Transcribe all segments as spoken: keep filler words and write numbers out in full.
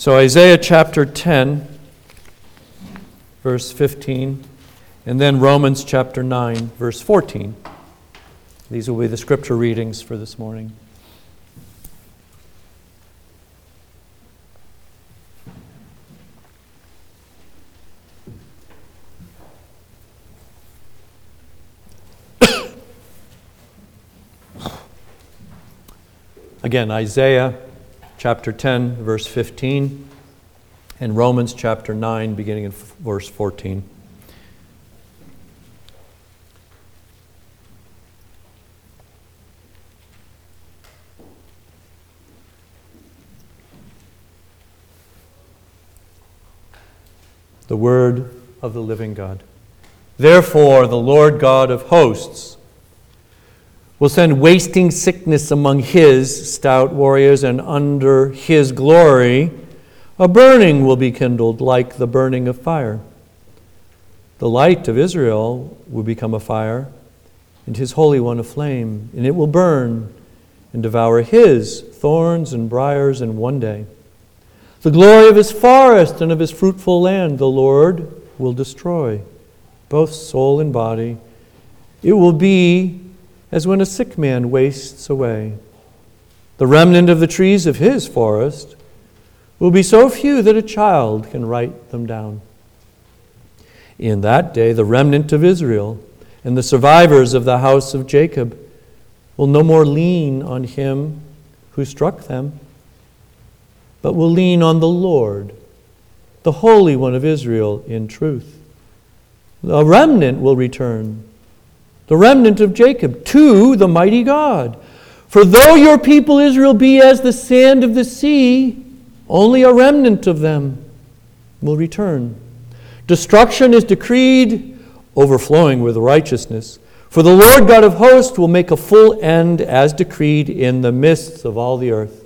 So Isaiah chapter ten, verse fifteen, and then Romans chapter nine, verse fourteen. These will be the scripture readings for this morning. Again, Isaiah chapter ten, verse fifteen, and Romans chapter nine, beginning in verse fourteen. The word of the living God. Therefore, the Lord God of hosts will send wasting sickness among his stout warriors, and under his glory a burning will be kindled like the burning of fire. The light of Israel will become a fire, and his Holy One a flame, and it will burn and devour his thorns and briars in one day. The glory of his forest and of his fruitful land the Lord will destroy, both soul and body. It will be as when a sick man wastes away. The remnant of the trees of his forest will be so few that a child can write them down. In that day, the remnant of Israel and the survivors of the house of Jacob will no more lean on him who struck them, but will lean on the Lord, the Holy One of Israel, in truth. The remnant will return, the remnant of Jacob, to the mighty God. For though your people Israel be as the sand of the sea, only a remnant of them will return. Destruction is decreed, overflowing with righteousness. For the Lord God of hosts will make a full end as decreed in the midst of all the earth.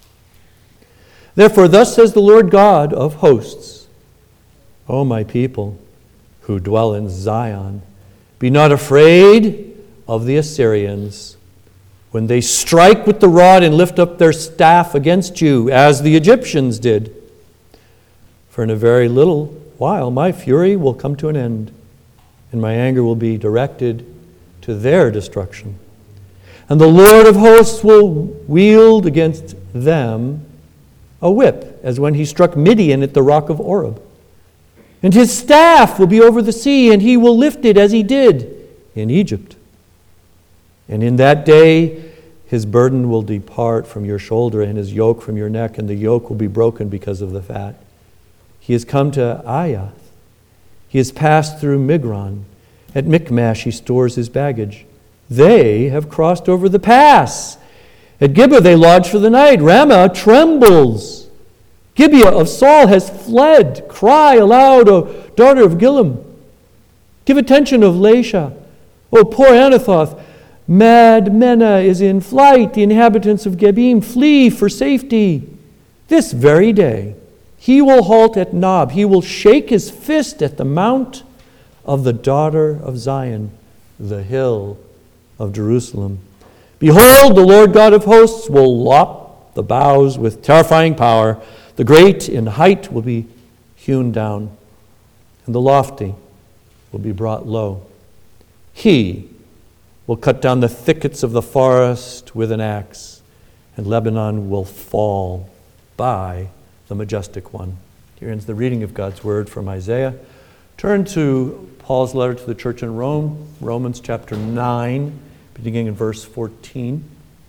Therefore, thus says the Lord God of hosts, O my people who dwell in Zion, be not afraid of the Assyrians when they strike with the rod and lift up their staff against you, as the Egyptians did. For in a very little while my fury will come to an end, and my anger will be directed to their destruction. And the Lord of hosts will wield against them a whip, as when he struck Midian at the rock of Oreb. And his staff will be over the sea, and he will lift it as he did in Egypt. And in that day his burden will depart from your shoulder, and his yoke from your neck, and the yoke will be broken because of the fat. He has come to Ayath. He has passed through Migron. At Michmash he stores his baggage. They have crossed over the pass. At Gibeah they lodge for the night. Ramah trembles. Gibeah of Saul has fled. Cry aloud, O daughter of Gilom. Give attention of Laisha. O poor Anathoth. Madmenah is in flight. The inhabitants of Gebim flee for safety. This very day he will halt at Nob. He will shake his fist at the mount of the daughter of Zion, the hill of Jerusalem. Behold, the Lord God of hosts will lop the boughs with terrifying power. The great in height will be hewn down, and the lofty will be brought low. He will cut down the thickets of the forest with an axe, and Lebanon will fall by the majestic one. Here ends the reading of God's word from Isaiah. Turn to Paul's letter to the church in Rome, Romans chapter nine, beginning in verse fourteen.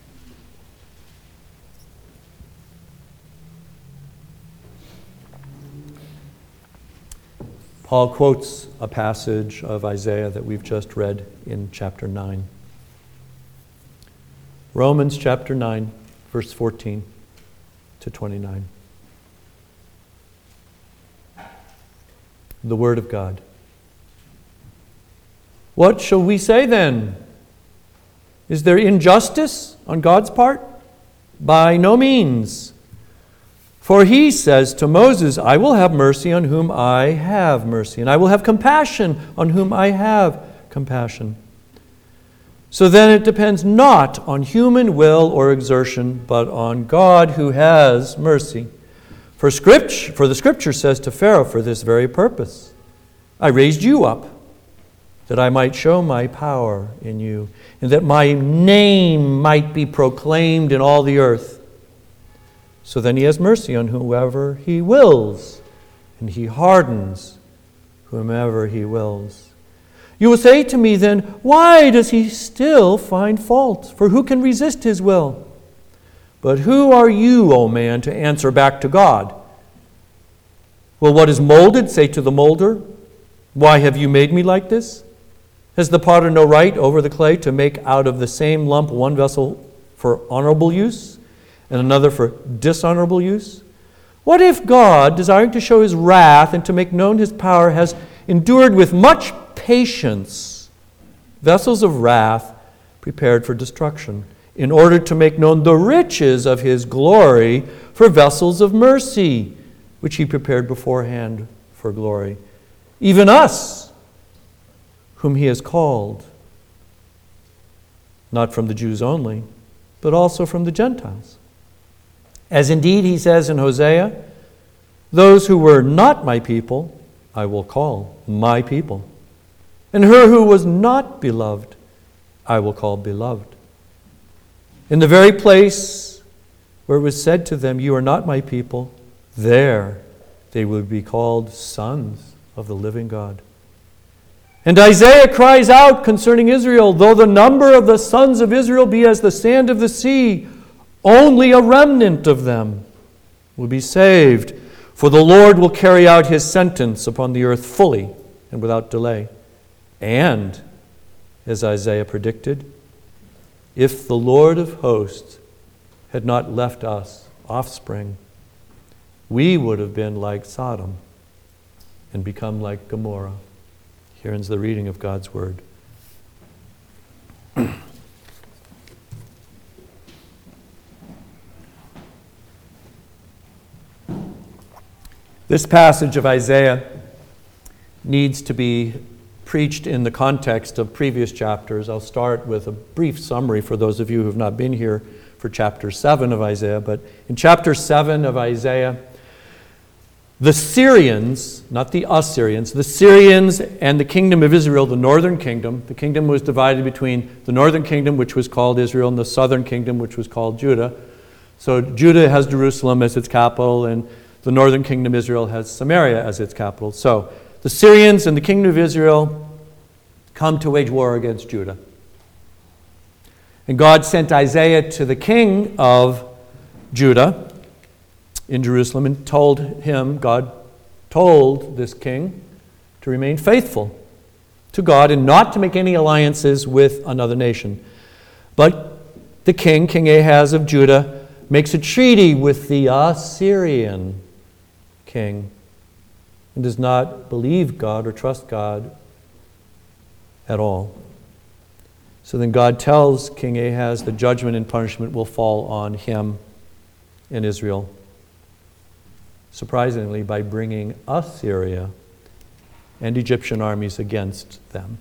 Paul quotes a passage of Isaiah that we've just read in chapter nine. Romans chapter nine, verse fourteen to twenty-nine. The Word of God. What shall we say then? Is there injustice on God's part? By no means. For he says to Moses, I will have mercy on whom I have mercy, and I will have compassion on whom I have compassion. So then it depends not on human will or exertion, but on God who has mercy. For scripture, for the scripture says to Pharaoh, for this very purpose, I raised you up, that I might show my power in you, and that my name might be proclaimed in all the earth. So then he has mercy on whoever he wills, and he hardens whomever he wills. You will say to me then, why does he still find fault? For who can resist his will? But who are you, O man, to answer back to God? Will what is molded say to the molder, why have you made me like this? Has the potter no right over the clay to make out of the same lump one vessel for honorable use and another for dishonorable use? What if God, desiring to show his wrath and to make known his power, has endured with much patience vessels of wrath prepared for destruction, in order to make known the riches of his glory for vessels of mercy, which he prepared beforehand for glory? Even us, whom he has called, not from the Jews only, but also from the Gentiles. As indeed he says in Hosea, those who were not my people, I will call my people. And her who was not beloved, I will call beloved. In the very place where it was said to them, you are not my people, there they will be called sons of the living God. And Isaiah cries out concerning Israel, though the number of the sons of Israel be as the sand of the sea, only a remnant of them will be saved. For the Lord will carry out his sentence upon the earth fully and without delay. And, as Isaiah predicted, if the Lord of hosts had not left us offspring, we would have been like Sodom and become like Gomorrah. Here ends the reading of God's word. This passage of Isaiah needs to be preached in the context of previous chapters. I'll start with a brief summary for those of you who have not been here for chapter seven of Isaiah. But in chapter seven of Isaiah, the Syrians, not the Assyrians, the Syrians and the kingdom of Israel, the northern kingdom, the kingdom was divided between the northern kingdom, which was called Israel, and the southern kingdom, which was called Judah. So Judah has Jerusalem as its capital, and the northern kingdom, Israel, has Samaria as its capital. So the Syrians and the kingdom of Israel come to wage war against Judah. And God sent Isaiah to the king of Judah in Jerusalem and told him, God told this king to remain faithful to God and not to make any alliances with another nation. But the king, King Ahaz of Judah, makes a treaty with the Assyrian king and does not believe God or trust God at all. So then God tells King Ahaz the judgment and punishment will fall on him and Israel, surprisingly, by bringing Assyria and Egyptian armies against them.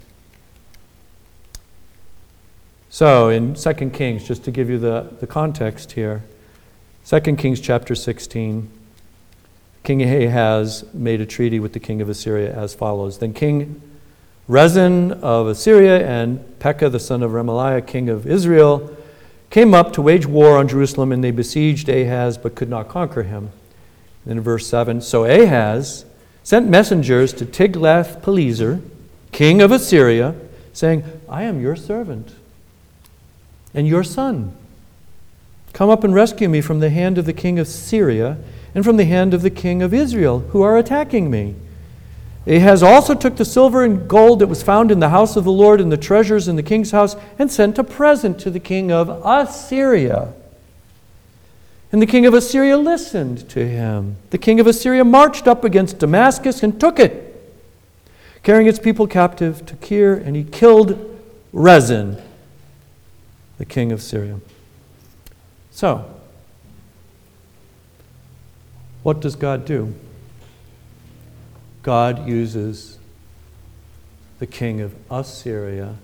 So in Second Kings, just to give you the, the context here, Second Kings chapter sixteen, King Ahaz made a treaty with the king of Assyria as follows. Then King Rezin of Assyria and Pekah the son of Remaliah, king of Israel, came up to wage war on Jerusalem, and they besieged Ahaz but could not conquer him. And in verse seven, so Ahaz sent messengers to Tiglath-Pileser, king of Assyria, saying, I am your servant and your son. Come up and rescue me from the hand of the king of Syria and from the hand of the king of Israel, who are attacking me. Ahaz also took the silver and gold that was found in the house of the Lord and the treasures in the king's house and sent a present to the king of Assyria. And the king of Assyria listened to him. The king of Assyria marched up against Damascus and took it, carrying its people captive to Kir, and he killed Rezin, the king of Syria. So, what does God do? God uses the king of Assyria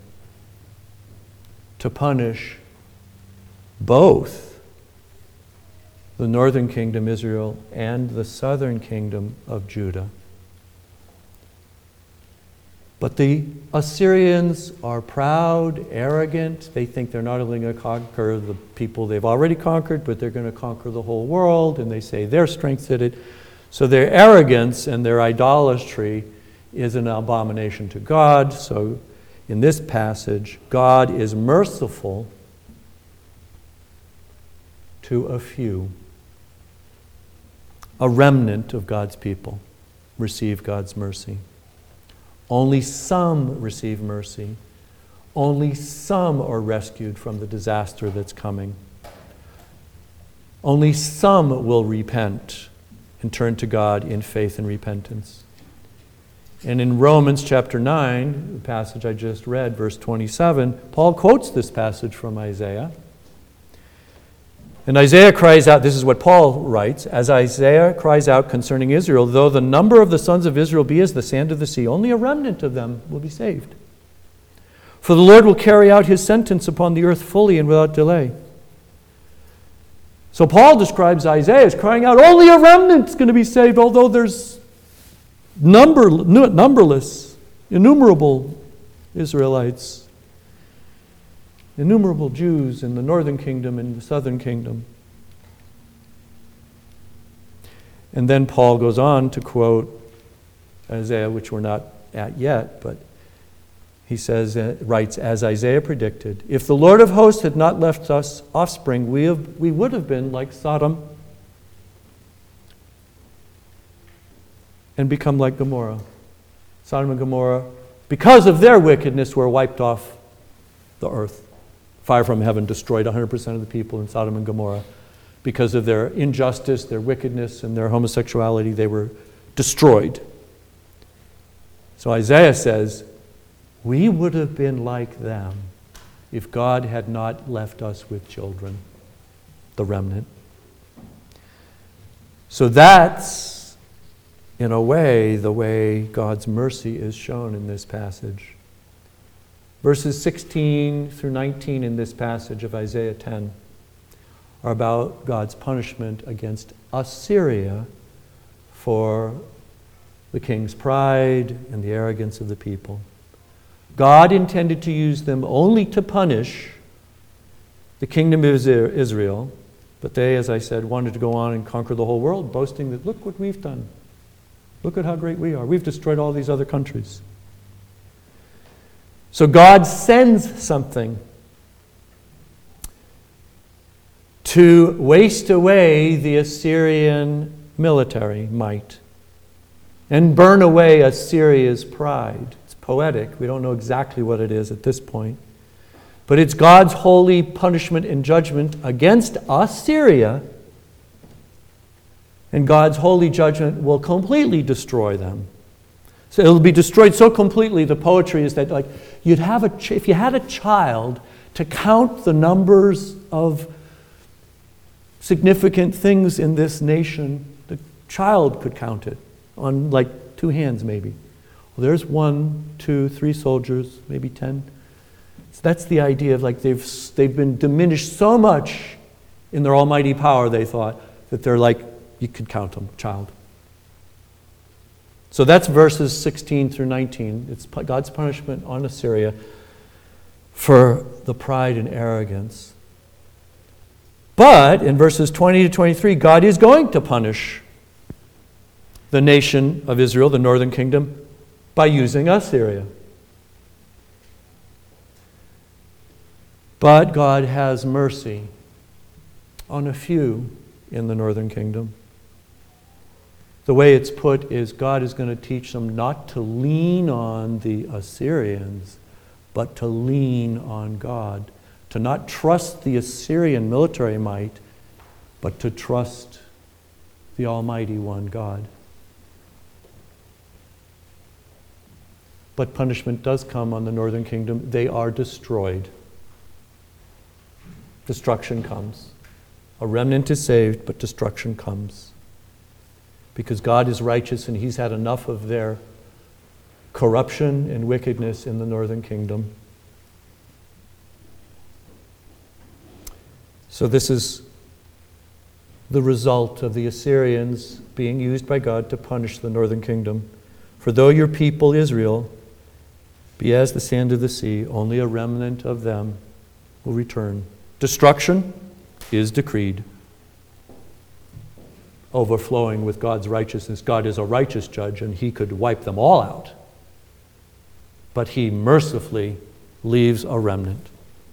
to punish both the northern kingdom, Israel, and the southern kingdom of Judah. But the Assyrians are proud, arrogant. They think they're not only going to conquer the people they've already conquered, but they're going to conquer the whole world, and they say their strength did it. So their arrogance and their idolatry is an abomination to God. So in this passage, God is merciful to a few. A remnant of God's people receive God's mercy. Only some receive mercy. Only some are rescued from the disaster that's coming. Only some will repent and turn to God in faith and repentance. And in Romans chapter nine, the passage I just read, verse twenty-seven, Paul quotes this passage from Isaiah. And Isaiah cries out, this is what Paul writes, as Isaiah cries out concerning Israel, though the number of the sons of Israel be as the sand of the sea, only a remnant of them will be saved. For the Lord will carry out his sentence upon the earth fully and without delay. So Paul describes Isaiah as crying out, only a remnant is going to be saved, although there's number, numberless, innumerable Israelites. Innumerable Jews in the northern kingdom and the southern kingdom. And then Paul goes on to quote Isaiah, which we're not at yet, but he says, uh, writes, as Isaiah predicted, if the Lord of hosts had not left us offspring, we, have, we would have been like Sodom and become like Gomorrah. Sodom and Gomorrah, because of their wickedness, were wiped off the earth. Fire from heaven destroyed one hundred percent of the people in Sodom and Gomorrah. Because of their injustice, their wickedness, and their homosexuality, they were destroyed. So Isaiah says, we would have been like them if God had not left us with children, the remnant. So that's, in a way, the way God's mercy is shown in this passage. Verses sixteen through nineteen in this passage of Isaiah ten are about God's punishment against Assyria for the king's pride and the arrogance of the people. God intended to use them only to punish the kingdom of Israel, but they, as I said, wanted to go on and conquer the whole world, boasting that, look what we've done. Look at how great we are. We've destroyed all these other countries. So God sends something to waste away the Assyrian military might and burn away Assyria's pride. It's poetic. We don't know exactly what it is at this point. But it's God's holy punishment and judgment against Assyria, and God's holy judgment will completely destroy them. So it'll be destroyed so completely, the poetry is that like you'd have a ch- if you had a child to count the numbers of significant things in this nation, the child could count it on like two hands maybe. Well, there's one, two, three soldiers, maybe ten. So that's the idea of like they've they've been diminished so much in their almighty power, they thought, that they're like, you could count them, child. So that's verses sixteen through nineteen. It's God's punishment on Assyria for the pride and arrogance. But in verses twenty to twenty-three, God is going to punish the nation of Israel, the northern kingdom, by using Assyria. But God has mercy on a few in the northern kingdom. The way it's put is God is going to teach them not to lean on the Assyrians, but to lean on God. To not trust the Assyrian military might, but to trust the Almighty One, God. But punishment does come on the northern kingdom. They are destroyed. Destruction comes. A remnant is saved, but destruction comes. Because God is righteous and He's had enough of their corruption and wickedness in the northern kingdom. So this is the result of the Assyrians being used by God to punish the northern kingdom. For though your people Israel be as the sand of the sea, only a remnant of them will return. Destruction is decreed, overflowing with God's righteousness. God is a righteous judge, and he could wipe them all out. But he mercifully leaves a remnant.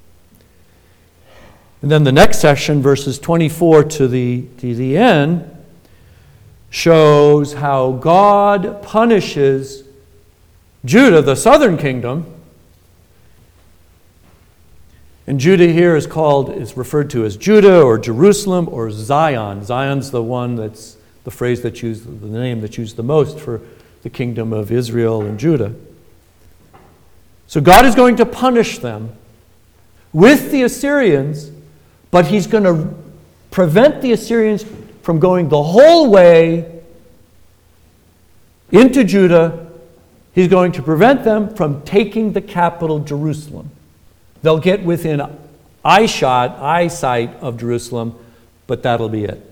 And then the next section, verses twenty-four to the, to the end, shows how God punishes Judah, the southern kingdom. And Judah here is called, is referred to as Judah or Jerusalem or Zion. Zion's the one that's the phrase that's used, the name that's used the most for the kingdom of Israel and Judah. So God is going to punish them with the Assyrians, but he's going to prevent the Assyrians from going the whole way into Judah. He's going to prevent them from taking the capital, Jerusalem. They'll get within eyeshot, eyesight of Jerusalem, but that'll be it.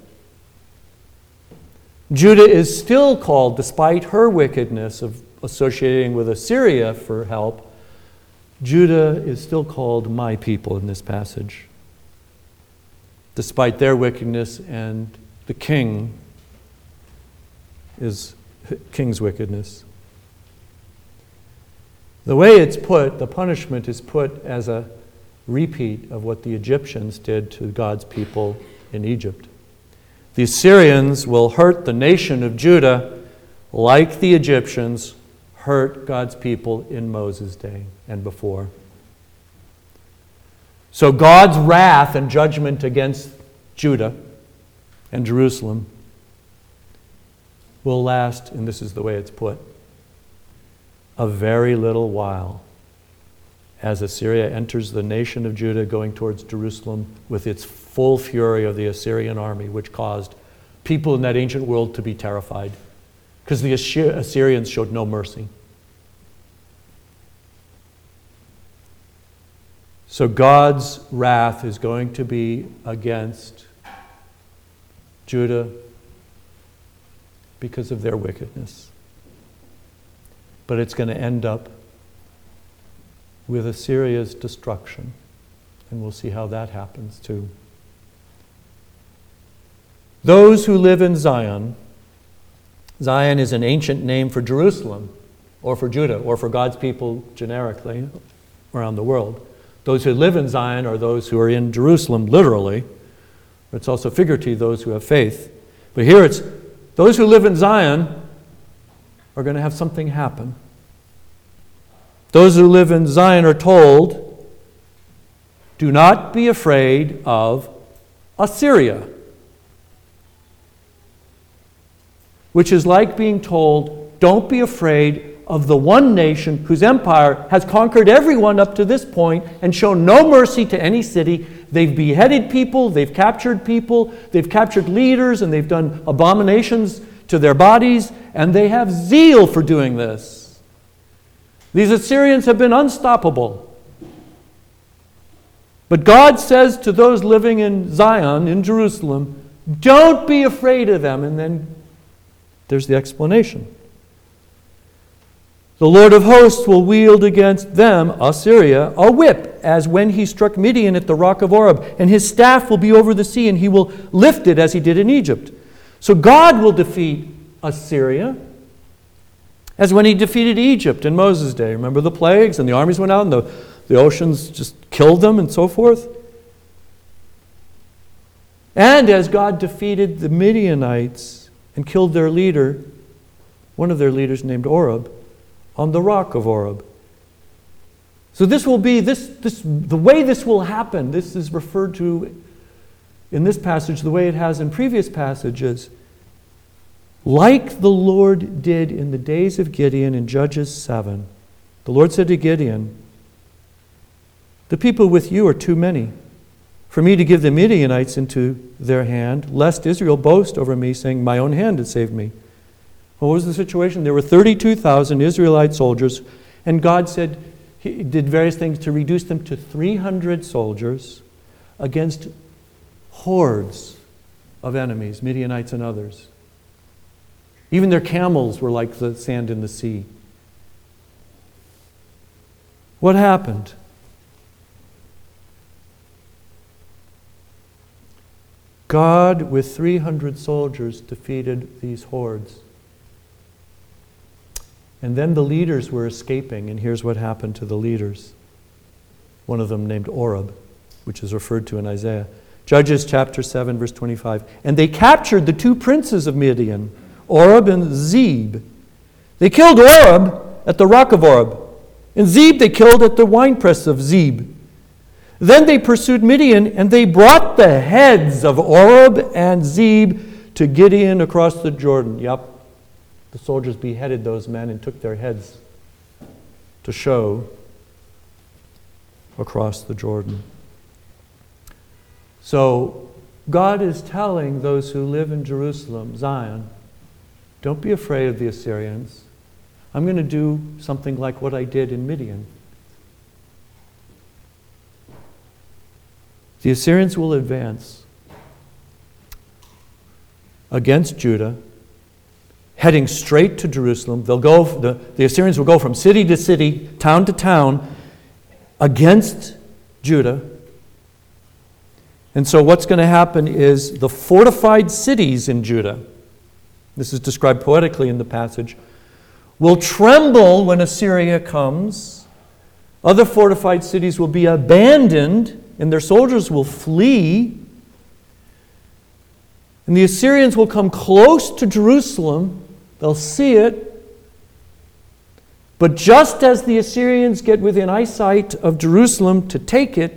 Judah is still called, despite her wickedness of associating with Assyria for help, Judah is still called my people in this passage, despite their wickedness, and the king is king's wickedness. The way it's put, the punishment is put as a repeat of what the Egyptians did to God's people in Egypt. The Assyrians will hurt the nation of Judah like the Egyptians hurt God's people in Moses' day and before. So God's wrath and judgment against Judah and Jerusalem will last, and this is the way it's put, a very little while, as Assyria enters the nation of Judah going towards Jerusalem with its full fury of the Assyrian army, which caused people in that ancient world to be terrified, because the Assyrians showed no mercy. So God's wrath is going to be against Judah because of their wickedness. But it's going to end up with Assyria's destruction. And we'll see how that happens too. Those who live in Zion, Zion is an ancient name for Jerusalem, or for Judah, or for God's people generically around the world. Those who live in Zion are those who are in Jerusalem, literally. It's also figuratively those who have faith. But here it's those who live in Zion are going to have something happen. Those who live in Zion are told, do not be afraid of Assyria. Which is like being told, don't be afraid of the one nation whose empire has conquered everyone up to this point and shown no mercy to any city. They've beheaded people, they've captured people, they've captured leaders, and they've done abominations to their bodies, and they have zeal for doing this. These Assyrians have been unstoppable. But God says to those living in Zion, in Jerusalem, don't be afraid of them. And then there's the explanation. The Lord of hosts will wield against them, Assyria, a whip, as when he struck Midian at the rock of Oreb, and his staff will be over the sea, and he will lift it as he did in Egypt. So God will defeat Assyria, as when he defeated Egypt in Moses' day. Remember the plagues, and the armies went out, and the, the oceans just killed them, and so forth? And as God defeated the Midianites and killed their leader, one of their leaders named Oreb, on the rock of Oreb. So this will be, this, this, the way this will happen, this is referred to in this passage the way it has in previous passages. Like the Lord did in the days of Gideon in Judges seven. The Lord said to Gideon, the people with you are too many for me to give the Midianites into their hand, lest Israel boast over me, saying, my own hand had saved me. What was the situation? There were thirty-two thousand Israelite soldiers, and God said he did various things to reduce them to three hundred soldiers against hordes of enemies, Midianites and others. Even their camels were like the sand in the sea. What happened? God, with three hundred soldiers, defeated these hordes. And then the leaders were escaping, and here's what happened to the leaders. One of them named Oreb, which is referred to in Isaiah. Judges chapter seven, verse twenty-five. And they captured the two princes of Midian, Oreb and Zeb. They killed Oreb at the rock of Oreb, and Zeb they killed at the winepress of Zeb. Then they pursued Midian, and they brought the heads of Oreb and Zeb to Gideon across the Jordan. Yep, the soldiers beheaded those men and took their heads to show across the Jordan. So God is telling those who live in Jerusalem, Zion, don't be afraid of the Assyrians. I'm going to do something like what I did in Midian. The Assyrians will advance against Judah, heading straight to Jerusalem. They'll go, the, the Assyrians will go from city to city, town to town, against Judah. And so what's going to happen is the fortified cities in Judah, this is described poetically in the passage, will tremble when Assyria comes. Other fortified cities will be abandoned, and their soldiers will flee. And the Assyrians will come close to Jerusalem. They'll see it. But just as the Assyrians get within eyesight of Jerusalem to take it,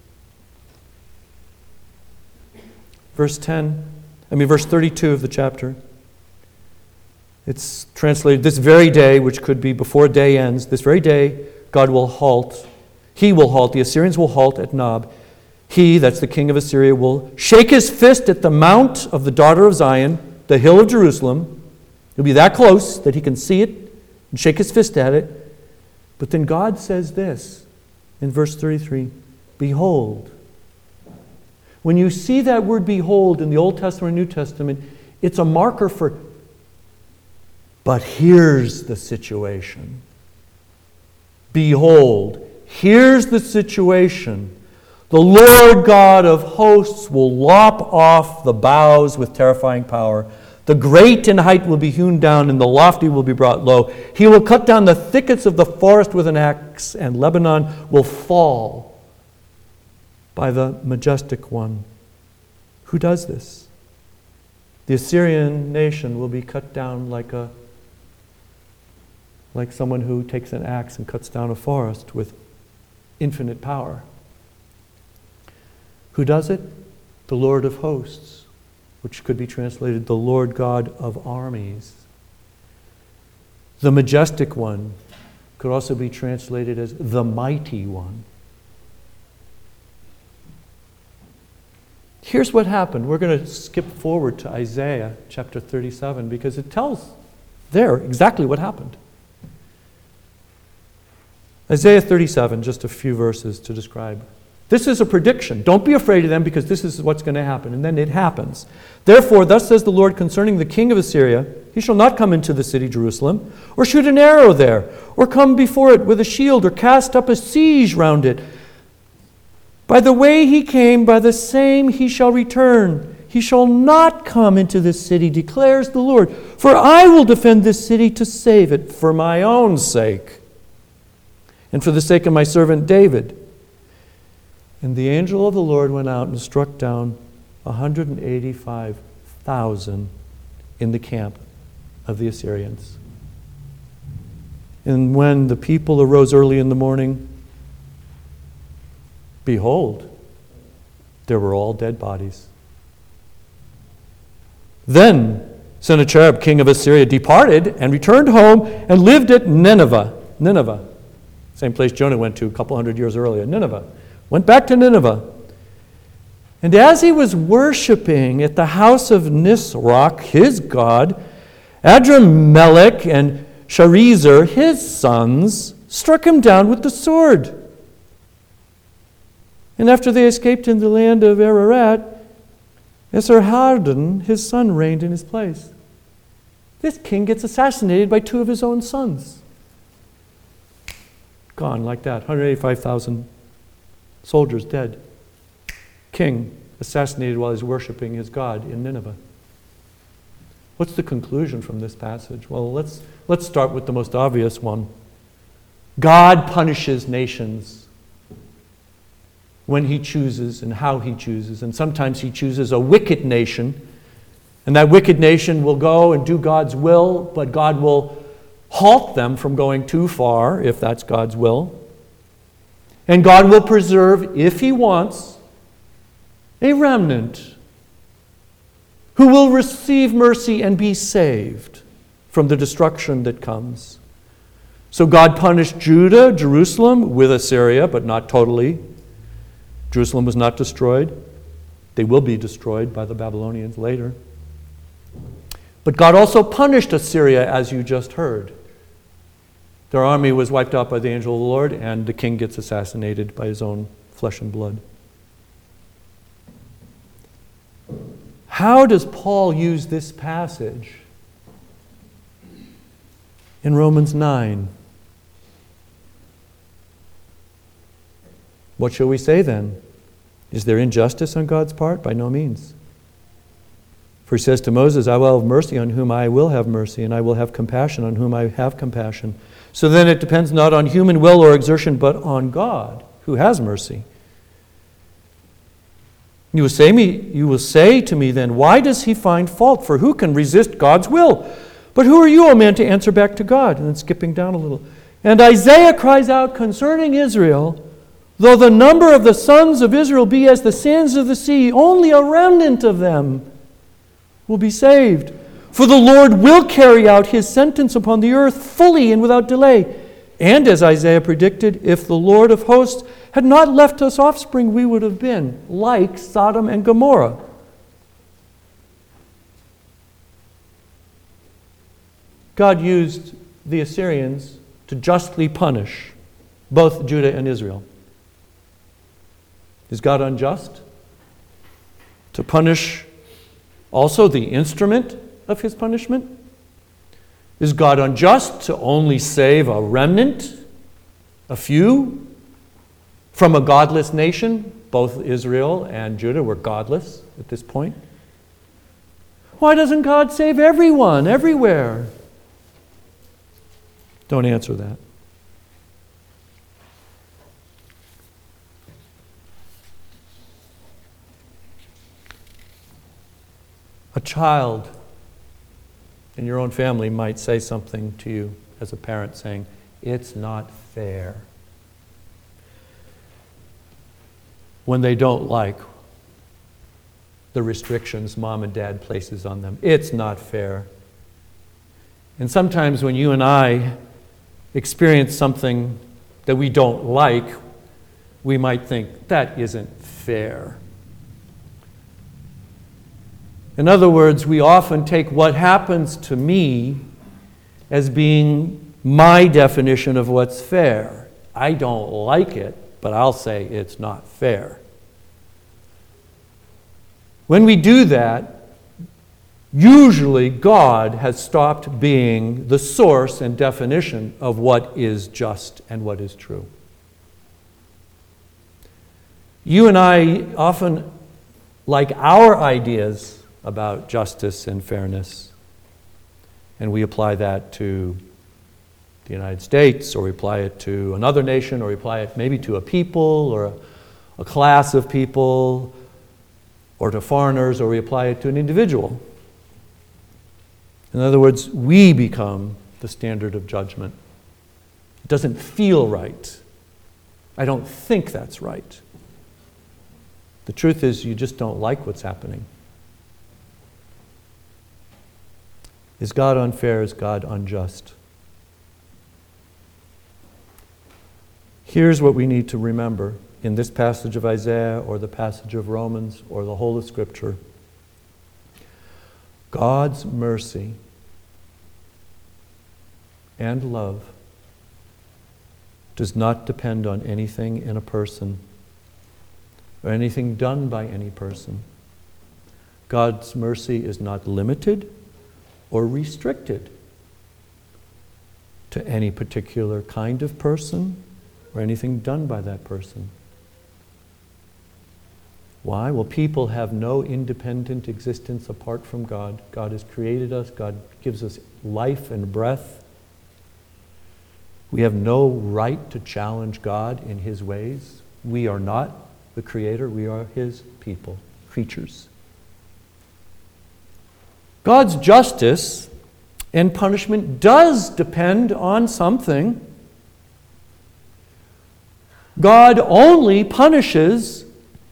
verse ten, I mean verse thirty-two of the chapter, it's translated, this very day, which could be before day ends, this very day, God will halt. He will halt. The Assyrians will halt at Nob. He, that's the king of Assyria, will shake his fist at the mount of the daughter of Zion, the hill of Jerusalem. He'll be that close that he can see it and shake his fist at it. But then God says this in verse thirty-three, behold. When you see that word behold in the Old Testament and New Testament, it's a marker for, but here's the situation. Behold, here's the situation. The Lord God of hosts will lop off the boughs with terrifying power. The great in height will be hewn down, and the lofty will be brought low. He will cut down the thickets of the forest with an axe, and Lebanon will fall by the majestic one. Who does this? The Assyrian nation will be cut down like a like someone who takes an axe and cuts down a forest with infinite power. Who does it? The Lord of hosts, which could be translated the Lord God of armies. The majestic one could also be translated as the mighty one. Here's what happened. We're going to skip forward to Isaiah chapter thirty-seven because it tells there exactly what happened. Isaiah thirty-seven, just a few verses to describe. This is a prediction. Don't be afraid of them because this is what's going to happen. And then it happens. Therefore, thus says the Lord concerning the king of Assyria, he shall not come into the city Jerusalem, or shoot an arrow there, or come before it with a shield, or cast up a siege round it. By the way he came, by the same he shall return. He shall not come into this city, declares the Lord. For I will defend this city to save it for my own sake, and for the sake of my servant David. And the angel of the Lord went out and struck down one hundred eighty-five thousand in the camp of the Assyrians. And when the people arose early in the morning, behold, there were all dead bodies. Then Sennacherib, king of Assyria, departed and returned home and lived at Nineveh. Nineveh, same place Jonah went to a couple hundred years earlier, Nineveh. Went back to Nineveh. And as he was worshiping at the house of Nisroch, his god, Adrammelech and Sharezer, his sons, struck him down with the sword. And after they escaped in the land of Ararat, Esarhaddon, his son, reigned in his place. This king gets assassinated by two of his own sons. Gone like that. one hundred eighty-five thousand soldiers dead. King assassinated while he's worshiping his God in Nineveh. What's the conclusion from this passage? Well, let's, let's start with the most obvious one. God punishes nations when he chooses and how he chooses. And sometimes he chooses a wicked nation, and that wicked nation will go and do God's will, but God will halt them from going too far, if that's God's will. And God will preserve, if he wants, a remnant who will receive mercy and be saved from the destruction that comes. So God punished Judah, Jerusalem, with Assyria, but not totally. Jerusalem was not destroyed. They will be destroyed by the Babylonians later. But God also punished Assyria, as you just heard. Their army was wiped out by the angel of the Lord, and the king gets assassinated by his own flesh and blood. How does Paul use this passage in Romans nine? What shall we say then? Is there injustice on God's part? By no means. For he says to Moses, I will have mercy on whom I will have mercy, and I will have compassion on whom I have compassion. So then it depends not on human will or exertion, but on God, who has mercy. You will say me, you will say to me then, why does he find fault? For who can resist God's will? But who are you, O man, to answer back to God? And then skipping down a little. And Isaiah cries out concerning Israel, though the number of the sons of Israel be as the sands of the sea, only a remnant of them will be saved. For the Lord will carry out his sentence upon the earth fully and without delay. And as Isaiah predicted, if the Lord of hosts had not left us offspring, we would have been like Sodom and Gomorrah. God used the Assyrians to justly punish both Judah and Israel. Is God unjust? To punish also the instrument of his punishment? Is God unjust to only save a remnant, a few, from a godless nation? Both Israel and Judah were godless at this point. Why doesn't God save everyone, everywhere? Don't answer that. A child in your own family might say something to you as a parent saying, it's not fair. When they don't like the restrictions mom and dad places on them. It's not fair. And sometimes when you and I experience something that we don't like, we might think, that isn't fair. In other words, we often take what happens to me as being my definition of what's fair. I don't like it, but I'll say it's not fair. When we do that, usually God has stopped being the source and definition of what is just and what is true. You and I often like our ideas about justice and fairness, and we apply that to the United States, or we apply it to another nation, or we apply it maybe to a people or a, a class of people, or to foreigners, or we apply it to an individual. In other words, we become the standard of judgment. It doesn't feel right. I don't think that's right. The truth is, you just don't like what's happening. Is God unfair? Is God unjust? Here's what we need to remember in this passage of Isaiah or the passage of Romans or the whole of Scripture. God's mercy and love does not depend on anything in a person or anything done by any person, God's mercy is not limited or restricted to any particular kind of person or anything done by that person. Why? Well, people have no independent existence apart from God. God has created us. God gives us life and breath. We have no right to challenge God in His ways. We are not the Creator. We are His people, creatures. God's justice and punishment does depend on something. God only punishes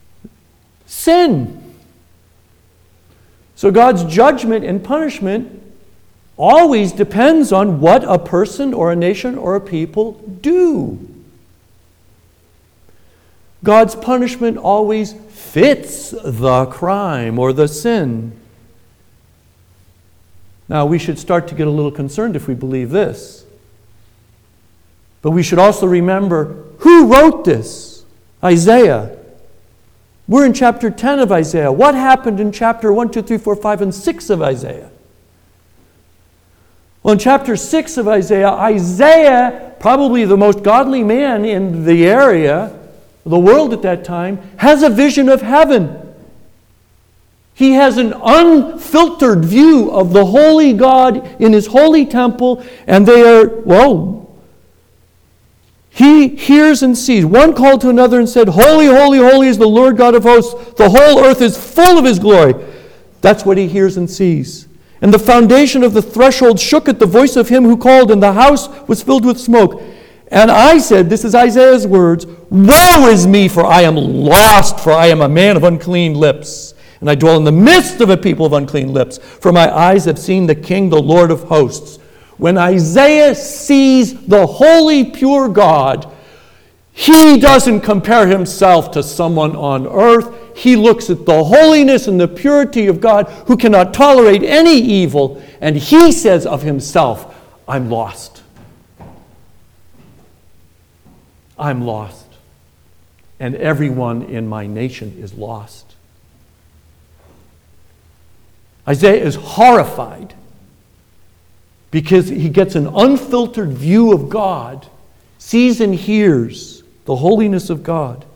sin. So God's judgment and punishment always depends on what a person or a nation or a people do. God's punishment always fits the crime or the sin. Now, we should start to get a little concerned if we believe this. But we should also remember who wrote this? Isaiah. We're in chapter ten of Isaiah. What happened in chapter one, two, three, four, five, and six of Isaiah? Well, in chapter six of Isaiah, Isaiah, probably the most godly man in the area, the world at that time, has a vision of heaven. He has an unfiltered view of the holy God in His holy temple, and they are, well, he hears and sees. One called to another and said, "Holy, holy, holy is the Lord God of hosts. The whole earth is full of His glory." That's what he hears and sees. And the foundation of the threshold shook at the voice of him who called, and the house was filled with smoke. And I said, this is Isaiah's words, "Woe is me, for I am lost, for I am a man of unclean lips. And I dwell in the midst of a people of unclean lips, for my eyes have seen the King, the Lord of hosts." When Isaiah sees the holy, pure God, he doesn't compare himself to someone on earth. He looks at the holiness and the purity of God, who cannot tolerate any evil, and he says of himself, "I'm lost. I'm lost. And everyone in my nation is lost." Isaiah is horrified because he gets an unfiltered view of God, sees and hears the holiness of God.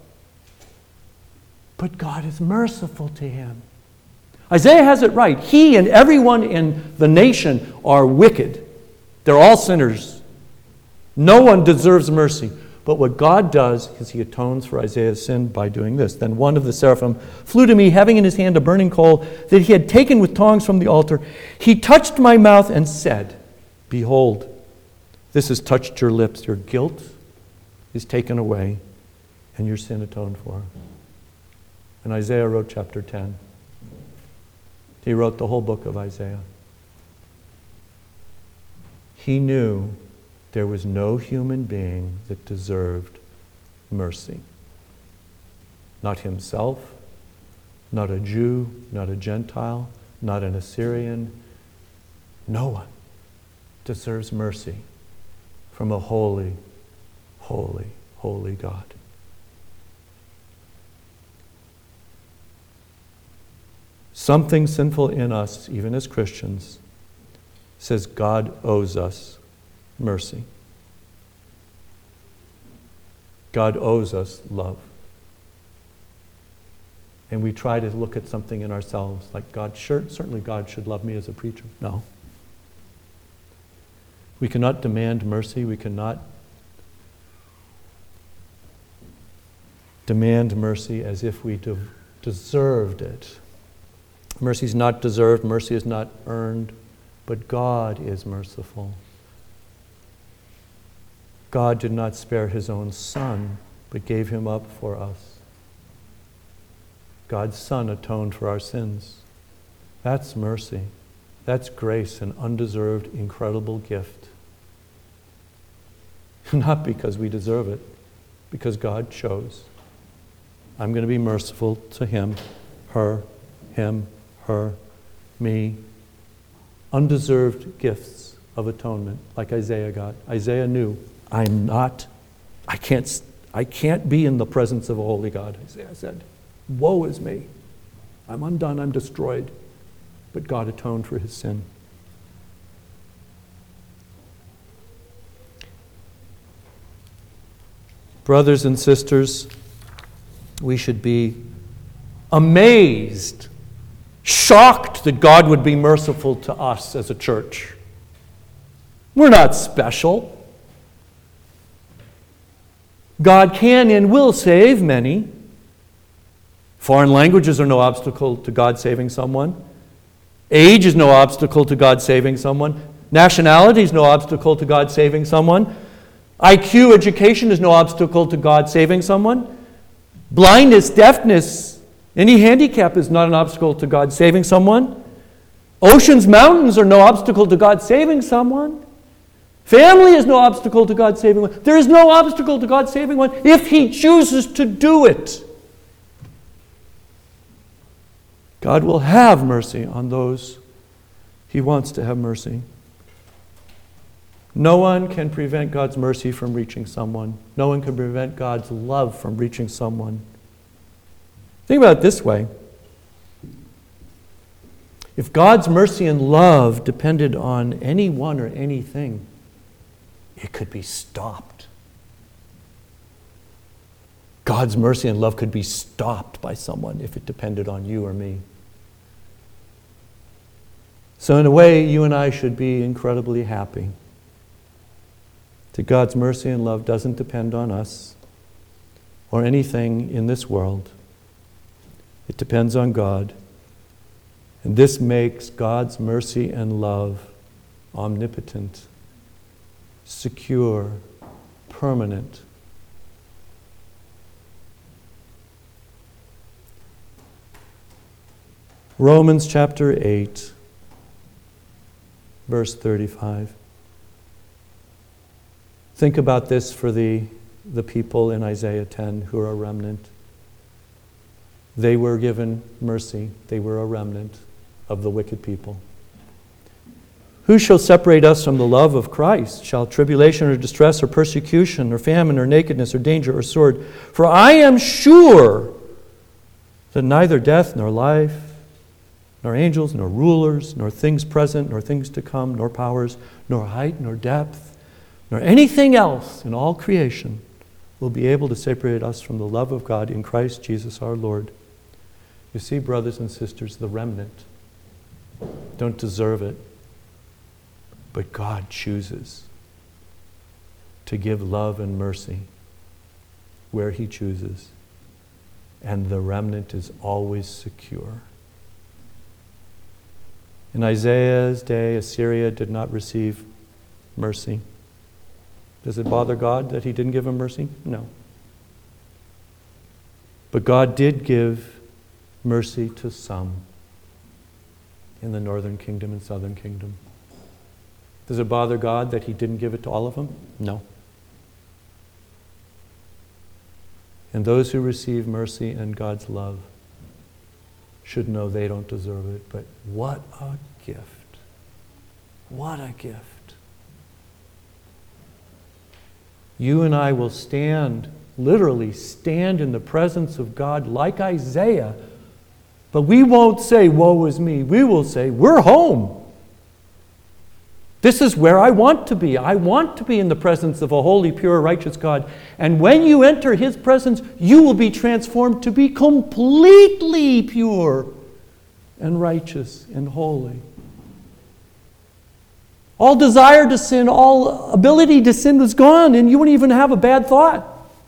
But God is merciful to him. Isaiah has it right. He and everyone in the nation are wicked. They're all sinners. No one deserves mercy. But what God does is He atones for Isaiah's sin by doing this. Then one of the seraphim flew to me, having in his hand a burning coal that he had taken with tongs from the altar. He touched my mouth and said, "Behold, this has touched your lips. Your guilt is taken away, and your sin atoned for." And Isaiah wrote chapter ten. He wrote the whole book of Isaiah. He knew there was no human being that deserved mercy. Not himself, not a Jew, not a Gentile, not an Assyrian. No one deserves mercy from a holy, holy, holy God. Something sinful in us, even as Christians, says God owes us mercy. God owes us love. And we try to look at something in ourselves like God, sure, certainly God should love me as a preacher. No. We cannot demand mercy. We cannot demand mercy as if we de- deserved it. Mercy is not deserved. Mercy is not earned. But God is merciful. God did not spare His own Son, but gave Him up for us. God's Son atoned for our sins. That's mercy. That's grace, an undeserved, incredible gift. Not because we deserve it, because God chose. I'm going to be merciful to him, her, him, her, me. Undeserved gifts of atonement, like Isaiah got. Isaiah knew, I'm not, I can't, I can't be in the presence of a holy God. Isaiah said, woe is me. I'm undone, I'm destroyed. But God atoned for his sin. Brothers and sisters, we should be amazed, shocked that God would be merciful to us as a church. We're not special. God can and will save many. Foreign languages are no obstacle to God saving someone. Age is no obstacle to God saving someone. Nationality is no obstacle to God saving someone. I Q education is no obstacle to God saving someone. Blindness, deafness, any handicap is not an obstacle to God saving someone. Oceans, mountains are no obstacle to God saving someone. Family is no obstacle to God saving one. There is no obstacle to God saving one if he chooses to do it. God will have mercy on those he wants to have mercy. No one can prevent God's mercy from reaching someone. No one can prevent God's love from reaching someone. Think about it this way. If God's mercy and love depended on anyone or anything, it could be stopped. God's mercy and love could be stopped by someone if it depended on you or me. So in a way, you and I should be incredibly happy that God's mercy and love doesn't depend on us or anything in this world. It depends on God. And this makes God's mercy and love omnipotent, secure, permanent. Romans chapter eight, verse thirty-five. Think about this for the, the people in Isaiah ten who are a remnant. They were given mercy. They were a remnant of the wicked people. Who shall separate us from the love of Christ? Shall tribulation or distress or persecution or famine or nakedness or danger or sword? For I am sure that neither death nor life, nor angels, nor rulers, nor things present, nor things to come, nor powers, nor height, nor depth, nor anything else in all creation will be able to separate us from the love of God in Christ Jesus our Lord. You see, brothers and sisters, the remnant don't deserve it, but God chooses to give love and mercy where he chooses, and the remnant is always secure. In Isaiah's day, Assyria did not receive mercy. Does it bother God that he didn't give him mercy? No. But God did give mercy to some in the northern kingdom and southern kingdom. Does it bother God that he didn't give it to all of them? No. And those who receive mercy and God's love should know they don't deserve it, but what a gift. What a gift. You and I will stand, literally stand in the presence of God like Isaiah, but we won't say, woe is me. We will say, we're home. This is where I want to be. I want to be in the presence of a holy, pure, righteous God. And when you enter his presence, you will be transformed to be completely pure and righteous and holy. All desire to sin, all ability to sin was gone, and you wouldn't even have a bad thought.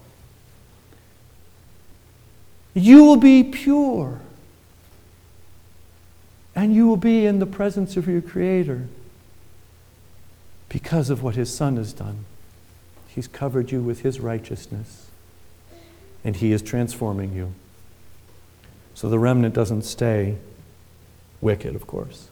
You will be pure. And you will be in the presence of your Creator because of what his Son has done. He's covered you with his righteousness, and he is transforming you. So the remnant doesn't stay wicked, of course.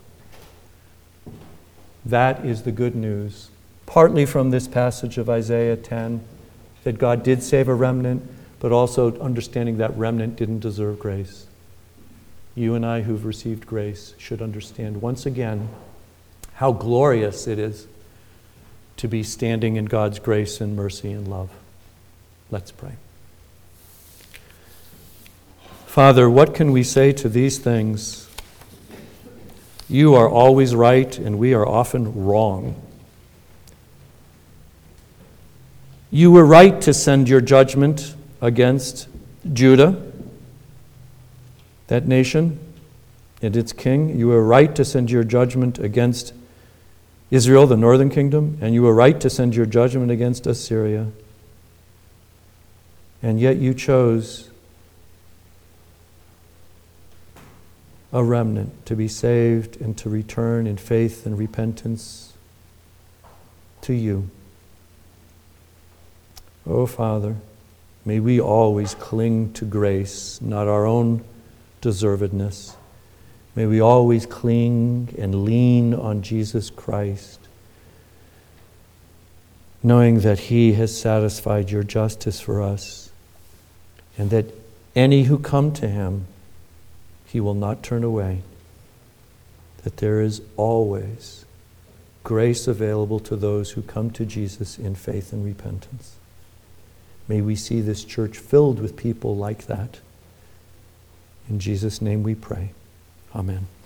That is the good news, partly from this passage of Isaiah ten, that God did save a remnant, but also understanding that remnant didn't deserve grace. You and I who've received grace should understand once again how glorious it is to be standing in God's grace and mercy and love. Let's pray. Father, what can we say to these things? You are always right, and we are often wrong. You were right to send your judgment against Judah, that nation, and its king. You were right to send your judgment against Israel, the northern kingdom, and you were right to send your judgment against Assyria. And yet you chose a remnant to be saved and to return in faith and repentance to you. Oh, Father, may we always cling to grace, not our own deservedness. May we always cling and lean on Jesus Christ, knowing that He has satisfied your justice for us, and that any who come to Him, He will not turn away. That there is always grace available to those who come to Jesus in faith and repentance. May we see this church filled with people like that. In Jesus' name we pray. Amen.